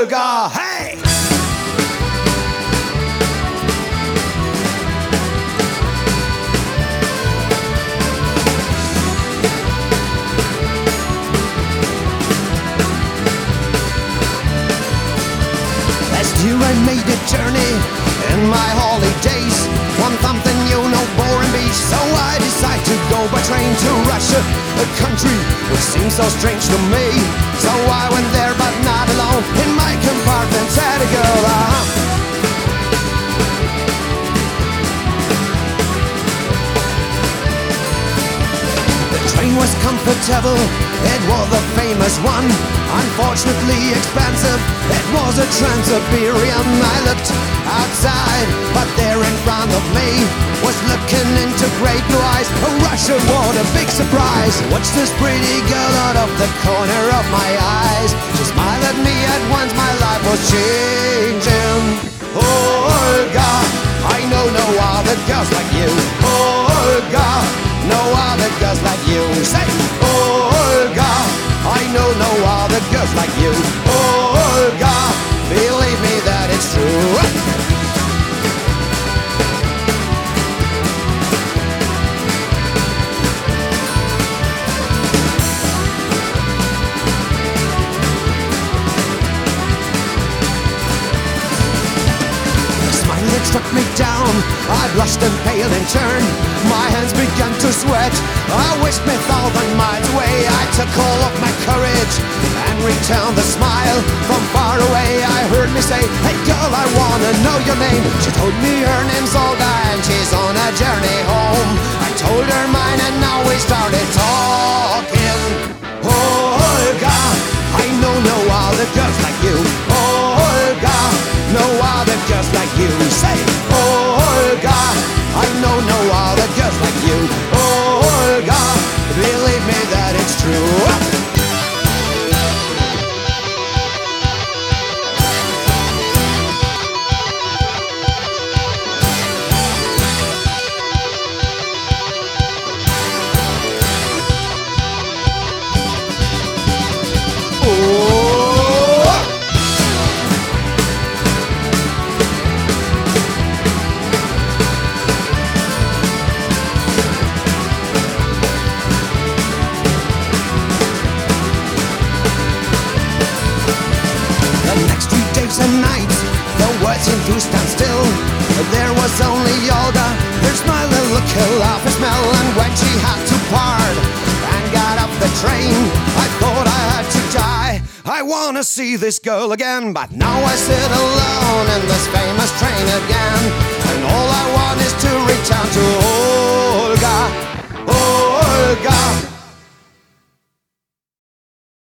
Olga, hey! You I made a journey in my holidays. Want something new, no boring beach. So I decide to go by train to Russia, a country which seems so strange to me. So I went there but not alone. In my compartment sat a girl, The train was comfortable, it was the famous one. Unfortunately expensive, it was a Trans-Siberian. I looked outside, but there in front of me was looking into great blue eyes. A Russian, what a big surprise. Watched this pretty girl out of the corner of my eyes. She smiled at me at once, my life was changing. Olga, I know no other girls like you. Olga, no other girls like you. Say, Olga, I know no other girls like you. Olga, believe me that it's true. Struck me down, I blushed and paled in turn. My hands began to sweat, I wished me 1,000 miles away. I took all of my courage and returned the smile. From far away I heard me say, hey girl, I wanna know your name. She told me her name's Olga and she's on a journey home. I told her mine and now we started talking. Olga, I know no other girls like you. Olga, no other girls like you. Say, Olga, I know no other girls like you. Olga, believe me that it's true. And nights, the world seemed to stand still. There was only Olga, her smile, her look, her laugh, her smell. And when she had to part and got off the train, I thought I had to die. I wanna see this girl again, but now I sit alone in this famous train again.